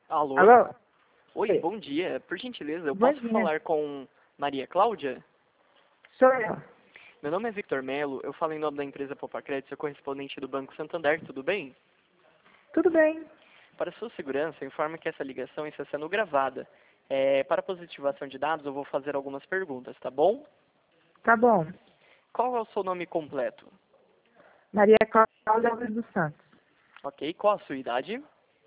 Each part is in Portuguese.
Alô? Alô? Oi, bom dia. Por gentileza, eu Bom posso dia. falar com Maria Cláudia? Sou eu. Meu nome é Victor Melo, eu falo em nome da empresa Popacred, sou correspondente do Banco Santander, tudo bem? Tudo bem? Para sua segurança, eu informo que essa ligação está sendo gravada. Para positivação de dados, eu vou fazer algumas perguntas, tá bom? Tá bom. Qual é o seu nome completo? Maria Cláudia Alves dos Santos. Ok, qual a sua idade?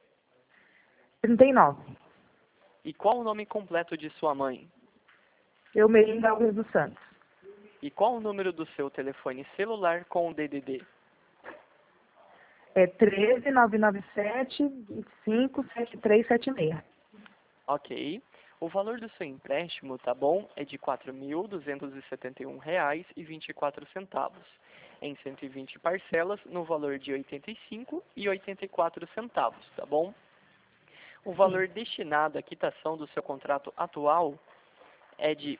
39. E qual o nome completo de sua mãe? Eu Melinda Alves dos Santos. E qual o número do seu telefone celular com o DDD? É 13.997-257376. Ok. O valor do seu empréstimo, tá bom? É de R$ 4.271,24, em 120 parcelas, no valor de R$ 85,84, tá bom? O valor destinado à quitação do seu contrato atual é de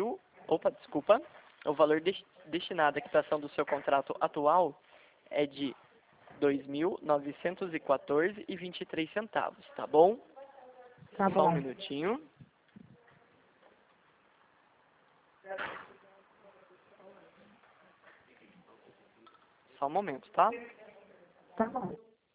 o valor destinado à quitação do seu contrato atual é de R$ 2.914,23, tá bom? Tá Só um bom. minutinho. Só um momento, tá? Tá bom.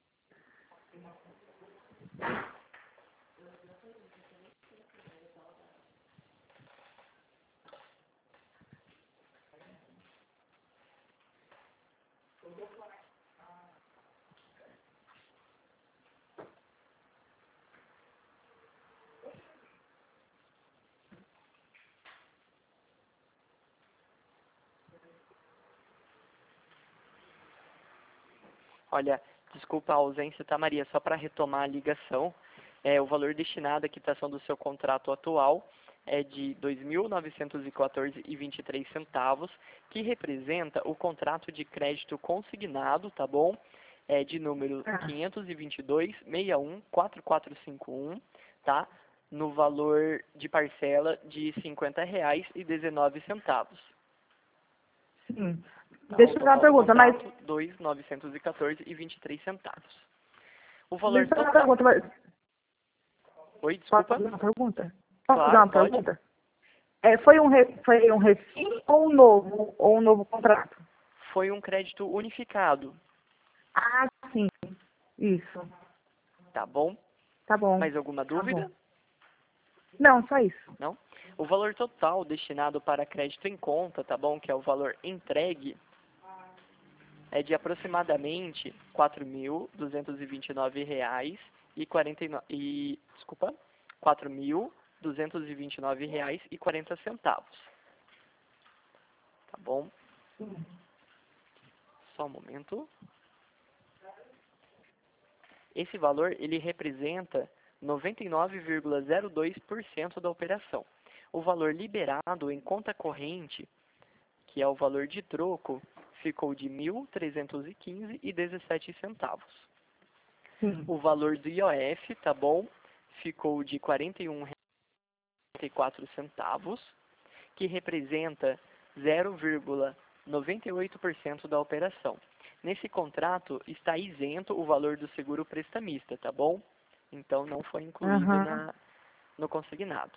Olha, desculpa a ausência, tá, Maria? Só para retomar a ligação, o valor destinado à quitação do seu contrato atual é de R$ 2.914,23, que representa o contrato de crédito consignado, tá bom? De número Ah, 522-614451, tá? No valor de parcela de R$ 50,19. sim. Tá, o Deixa eu fazer uma total do pergunta, mas... contrato, 2.914,23. O Deixa valor eu fazer uma total... pergunta, mas... Oi, Posso desculpa. fazer uma pergunta? Posso fazer Claro, uma pode. pergunta? Foi um refim ou um novo contrato? Foi um crédito unificado, Ah, sim. Isso. tá bom? Tá bom. Mais alguma Tá bom. dúvida? Não, só isso. Não? O valor total destinado para crédito em conta, tá bom? Que é o valor entregue, é de aproximadamente R$ 4.229,49 desculpa, R$ 4.229,40, tá bom? Só um momento. Esse valor, ele representa 99,02% da operação. O valor liberado em conta corrente, que é o valor de troco, ficou de R$ 1.315,17. Sim. O valor do IOF, tá bom? Ficou de R$ 41,94, que representa 0,98% da operação. Nesse contrato está isento o valor do seguro prestamista, tá bom? Então não foi incluído Aham. no consignado.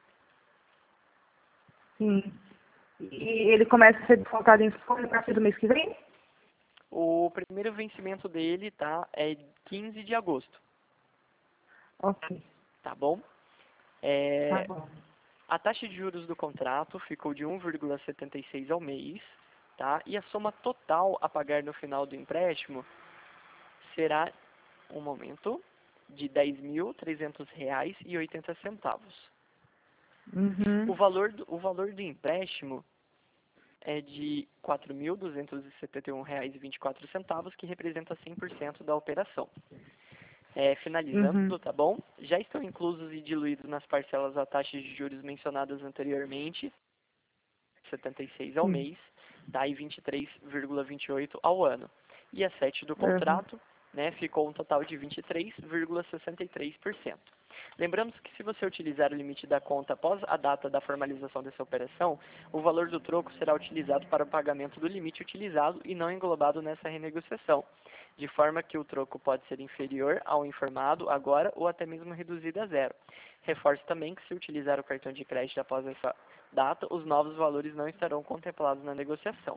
Sim. E ele começa a ser descontado em folha a partir do mês que vem? O primeiro vencimento dele, tá, é 15 de agosto, Ok. tá bom? Tá bom. A taxa de juros do contrato ficou de 1,76 ao mês, tá? E a soma total a pagar no final do empréstimo será, um momento, de R$ 10.300,80. O Uhum. valor do empréstimo é de R$ 4.271,24, que representa 100% da operação. Uhum. Finalizando, tá bom? Já estão inclusos e diluídos nas parcelas a taxas de juros mencionadas anteriormente, 76 ao Sim. mês, tá? E 23,28 ao ano. E a 7 do Uhum. contrato, né, ficou um total de 23,63%. Lembramos que se você utilizar o limite da conta após a data da formalização dessa operação, o valor do troco será utilizado para o pagamento do limite utilizado e não englobado nessa renegociação. de forma que o troco pode ser inferior ao informado agora ou até mesmo reduzido a zero. Reforço também que se utilizar o cartão de crédito após essa data, os novos valores não estarão contemplados na negociação.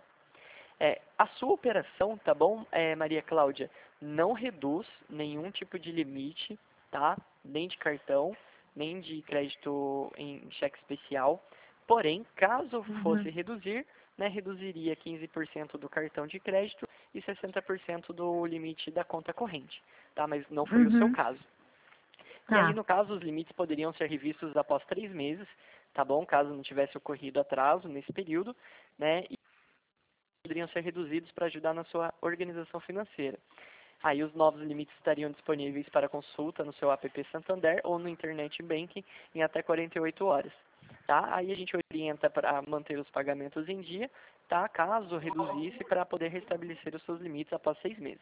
A sua operação, tá bom, Maria Cláudia, não reduz nenhum tipo de limite, tá? Nem de cartão, nem de crédito em cheque especial. Porém, caso fosse reduzir, né, reduziria 15% do cartão de crédito e 60% do limite da conta corrente, tá? Mas não foi o seu caso. E aí, Tá. no caso, os limites poderiam ser revistos após 3 meses, tá bom? Caso não tivesse ocorrido atraso nesse período, né? E poderiam ser reduzidos para ajudar na sua organização financeira. Aí os novos limites estariam disponíveis para consulta no seu app Santander ou no Internet Banking em até 48 horas. Tá? Aí a gente orienta para manter os pagamentos em dia, tá? Caso reduzisse, para poder restabelecer os seus limites após 6 meses.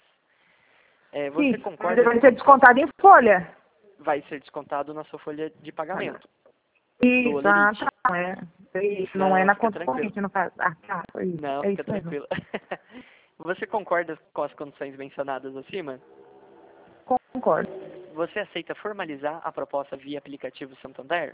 Você Sim, mas concorda vai com a ser descontado em folha. vai ser descontado na sua folha de pagamento do Isso, Olerite. tá. Isso, não é Não, na fica conta tranquilo. corrente, no caso. Ah, tá. Isso, Não, é fica isso mesmo. tranquilo. Você concorda com as condições mencionadas acima? Concordo. Você aceita formalizar a proposta via aplicativo Santander?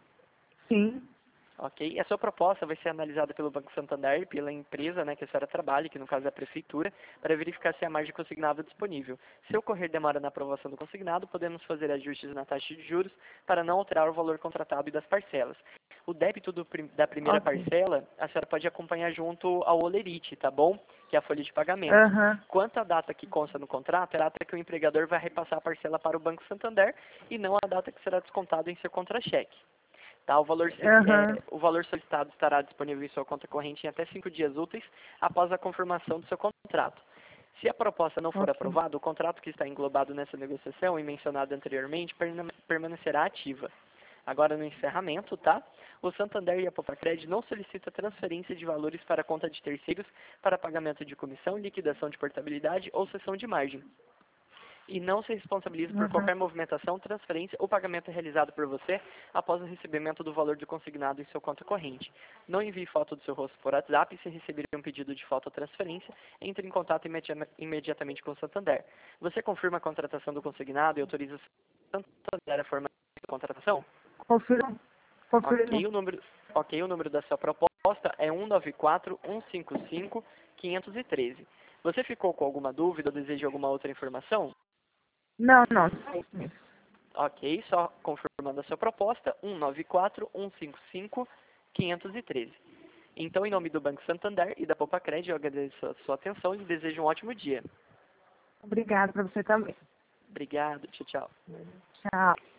Sim. Ok? A sua proposta vai ser analisada pelo Banco Santander e pela empresa, né, que a senhora trabalha, que no caso é a prefeitura, para verificar se a margem consignada é disponível. Se ocorrer demora na aprovação do consignado, podemos fazer ajustes na taxa de juros para não alterar o valor contratado e das parcelas. O débito da primeira Ok. parcela, a senhora pode acompanhar junto ao Olerite, tá bom? Que é a folha de pagamento. Aham. Quanto à data que consta no contrato, é a data que o empregador vai repassar a parcela para o Banco Santander e não a data que será descontado em seu contra-cheque. Tá? Aham. O valor solicitado estará disponível em sua conta corrente em até 5 dias úteis após a confirmação do seu contrato. Se a proposta não for Ok. aprovada, o contrato que está englobado nessa negociação e mencionado anteriormente permanecerá ativa. Agora, no encerramento, tá? O Santander e a Popacred não solicitam transferência de valores para a conta de terceiros para pagamento de comissão, liquidação de portabilidade ou cessão de margem. E não se responsabiliza por Aham. qualquer movimentação, transferência ou pagamento realizado por você após o recebimento do valor do consignado em sua conta corrente. Não envie foto do seu rosto por WhatsApp e se receber um pedido de foto ou transferência, entre em contato imediatamente com o Santander. Você confirma a contratação do consignado e autoriza o Santander a formar a contratação? Confirmo. Confirmo. Ok, o número da sua proposta é 194-155-513. Você ficou com alguma dúvida ou deseja alguma outra informação? Não, não. É isso mesmo. Ok, só confirmando a sua proposta, 194-155-513. Então, em nome do Banco Santander e da Popacred, eu agradeço a sua atenção e desejo um ótimo dia. Obrigada para você também. Obrigado, tchau, tchau. Tchau.